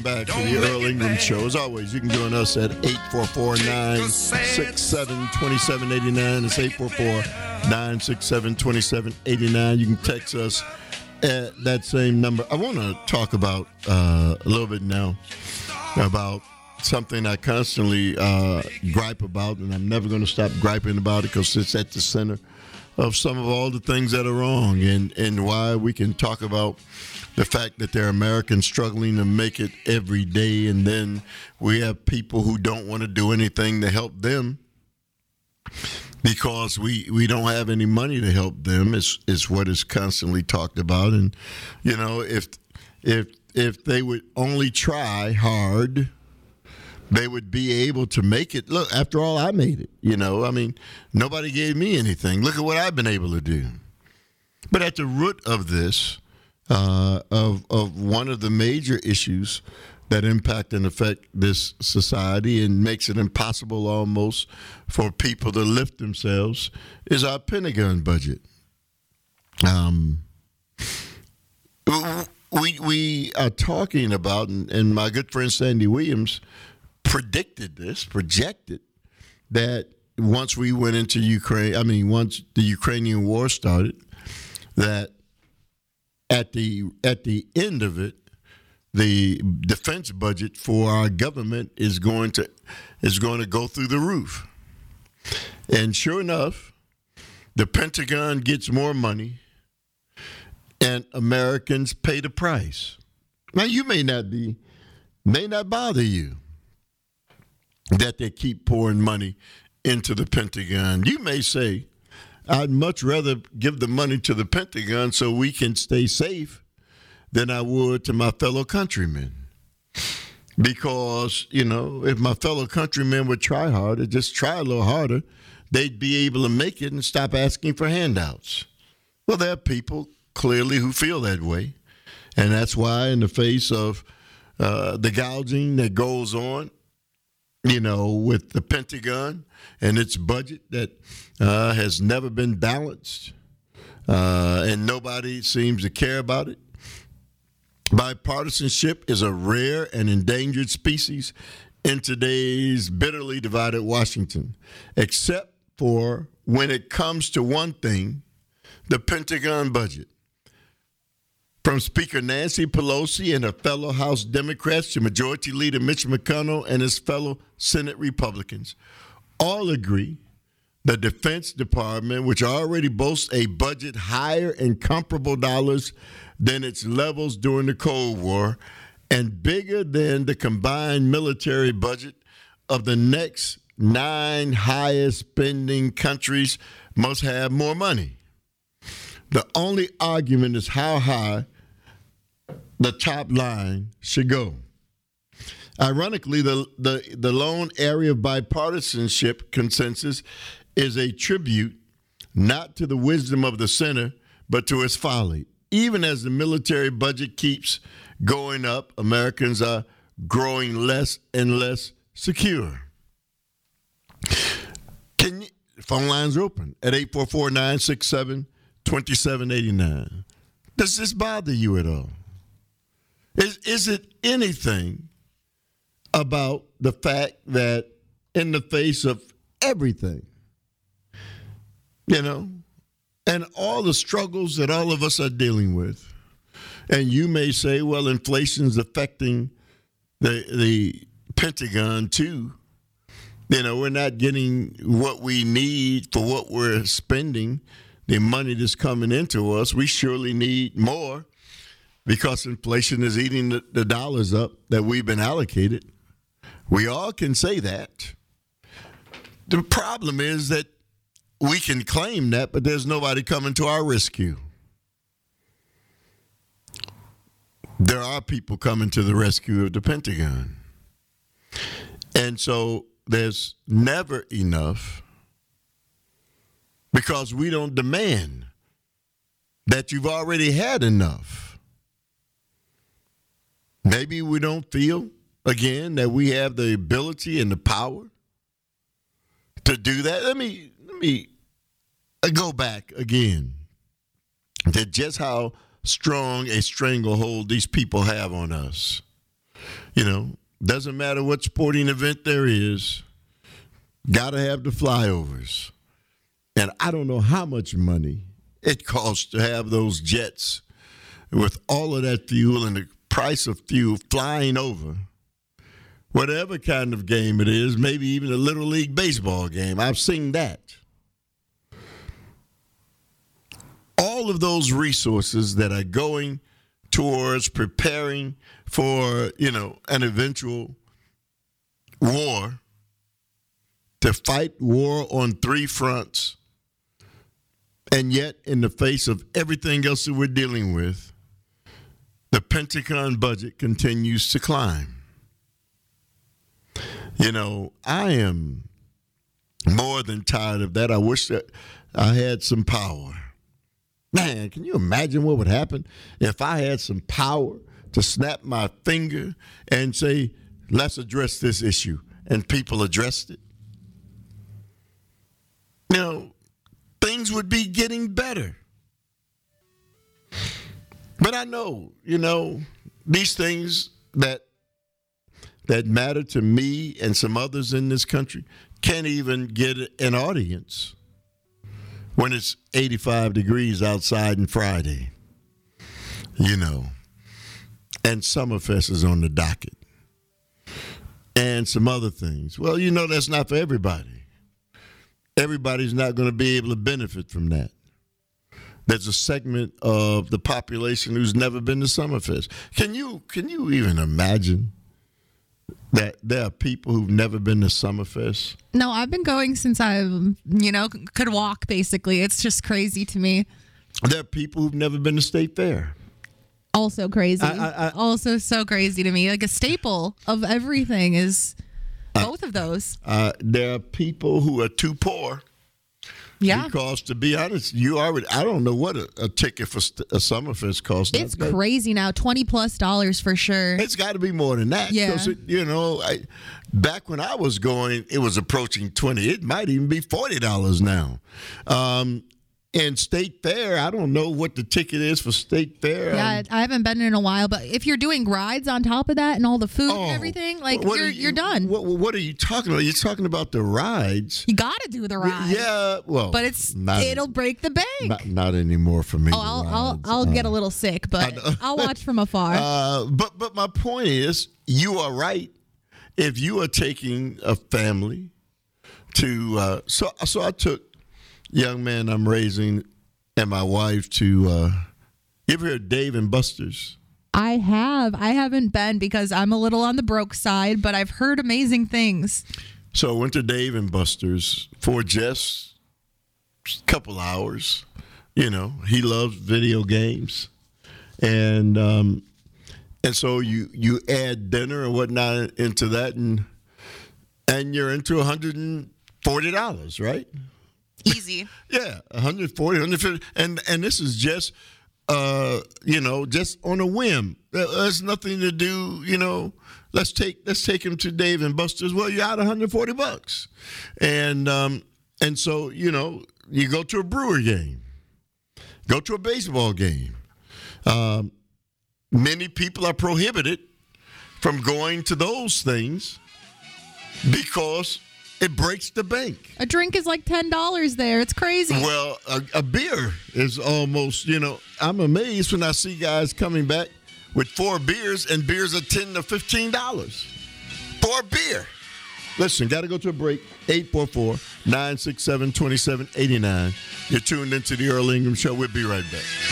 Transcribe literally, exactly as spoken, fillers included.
Welcome back to the Earl Ingram Show. As always, you can join us at eight four four, nine six seven, two seven eight nine. It's eight four four, nine six seven, two seven eight nine. You can text us at that same number. I want to talk about uh, a little bit now about something I constantly uh, gripe about, and I'm never going to stop griping about it because it's at the center of some of all the things that are wrong, and, and why we can talk about the fact that there are Americans struggling to make it every day, and then we have people who don't want to do anything to help them because we, we don't have any money to help them, is is what is constantly talked about. And, you know, if if if they would only try hard, they would be able to make it. Look, after all, I made it. You know, I mean, nobody gave me anything. Look at what I've been able to do. But at the root of this, uh, of of one of the major issues that impact and affect this society and makes it impossible almost for people to lift themselves, is our Pentagon budget. Um, we we are talking about, and, and my good friend Sandy Williams predicted this, projected that once we went into Ukraine, I mean, once the Ukrainian war started, that at the at the end of it, the defense budget for our government is going to is going to go through the roof. And sure enough, the Pentagon gets more money, and Americans pay the price. Now, you may not be, may not bother you that they keep pouring money into the Pentagon. You may say, I'd much rather give the money to the Pentagon so we can stay safe than I would to my fellow countrymen. Because, you know, if my fellow countrymen would try harder, just try a little harder, they'd be able to make it and stop asking for handouts. Well, there are people clearly who feel that way. And that's why in the face of uh, the gouging that goes on, you know, with the Pentagon and its budget that uh, has never been balanced, uh, and nobody seems to care about it. Bipartisanship is a rare and endangered species in today's bitterly divided Washington, except for when it comes to one thing, the Pentagon budget. From Speaker Nancy Pelosi and her fellow House Democrats to Majority Leader Mitch McConnell and his fellow Senate Republicans, all agree the Defense Department, which already boasts a budget higher in comparable dollars than its levels during the Cold War and bigger than the combined military budget of the next nine highest spending countries, must have more money. The only argument is how high the top line should go. Ironically, the, the, the lone area of bipartisanship consensus is a tribute not to the wisdom of the center, but to its folly. Even as the military budget keeps going up, Americans are growing less and less secure. Can you, phone lines are open at eight four four, nine six seven, two seven eight nine. Does this bother you at all? Is, is it anything about the fact that in the face of everything, you know, and all the struggles that all of us are dealing with, and you may say, well, inflation's affecting the the Pentagon too. You know, we're not getting what we need for what we're spending, the money that's coming into us. We surely need more because inflation is eating the, the dollars up that we've been allocated. We all can say that. The problem is that we can claim that, but there's nobody coming to our rescue. There are people coming to the rescue of the Pentagon. And so there's never enough because we don't demand that you've already had enough. Maybe we don't feel, again, that we have the ability and the power to do that. Let me, let me go back again to just how strong a stranglehold these people have on us. You know, doesn't matter what sporting event there is, got to have the flyovers. And I don't know how much money it costs to have those jets with all of that fuel and the price of fuel flying over whatever kind of game it is, maybe even a Little League baseball game. I've seen that. All of those resources that are going towards preparing for, you know, an eventual war, to fight war on three fronts, and yet in the face of everything else that we're dealing with, the Pentagon budget continues to climb. You know, I am more than tired of that. I wish that I had some power. Man, can you imagine what would happen if I had some power to snap my finger and say, let's address this issue, and people addressed it? You know, things would be getting better. But I know, you know, these things that that matter to me and some others in this country can't even get an audience when it's eighty-five degrees outside on Friday, you know, and Summerfest is on the docket and some other things. Well, you know, that's not for everybody. Everybody's not going to be able to benefit from that. There's a segment of the population who's never been to Summerfest. Can you can you even imagine that there are people who've never been to Summerfest? No, I've been going since I, you know, could walk, basically. It's just crazy to me. There are people who've never been to State Fair. Also crazy. I, I, I, also so crazy to me. Like a staple of everything is both uh, of those. Uh, there are people who are too poor. Yeah. Because to be honest, you already, I don't know what a, a ticket for st- a Summerfest costs. It's got, crazy now, twenty plus dollars for sure. It's got to be more than that. Yeah. It, you know, I, back when I was going, it was approaching twenty. It might even be forty dollars now. Um, and State Fair, I don't know what the ticket is for State Fair. Yeah, um, I haven't been in a while, but if you're doing rides on top of that and all the food oh, and everything, like you're you, you're done. What, what are you talking about? You're talking about the rides. You got to do the ride. Yeah, well, but it's not, it'll break the bank. Not, not anymore for me. Oh, I'll I'll, I'll uh, get a little sick, but I'll watch from afar. Uh, but but my point is, you are right. If you are taking a family to, uh, so so I took young man I'm raising and my wife to, uh, you ever heard of Dave and Buster's? I have. I haven't been because I'm a little on the broke side, but I've heard amazing things. So I went to Dave and Buster's for just a couple hours. You know, he loves video games. And um, and so you, you add dinner and whatnot into that, and and you're into one hundred forty dollars, right? Easy. Yeah, one hundred forty, one hundred fifty, and and this is just, uh, you know, just on a whim. There's nothing to do, you know. Let's take let's take him to Dave and Buster's. Well, you're out one hundred forty bucks, and um, and so you know you go to a Brewer game, go to a baseball game. Um, many people are prohibited from going to those things because it breaks the bank. A drink is like ten dollars there. It's crazy. Well, a, a beer is almost, you know, I'm amazed when I see guys coming back with four beers, and beers are ten to fifteen dollars for a beer. Listen, got to go to a break. eight four four, nine six seven, two seven eight nine. You're tuned into the Earl Ingram Show. We'll be right back.